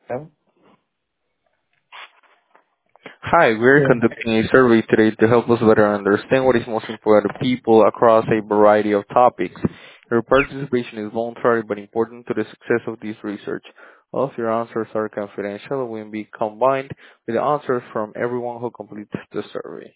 Yeah. Hi, we're Yeah. conducting a survey today to help us better understand what is most important to people across a variety of topics. Your participation is voluntary but important to the success of this research. All of your answers are confidential and will be combined with the answers from everyone who completes the survey.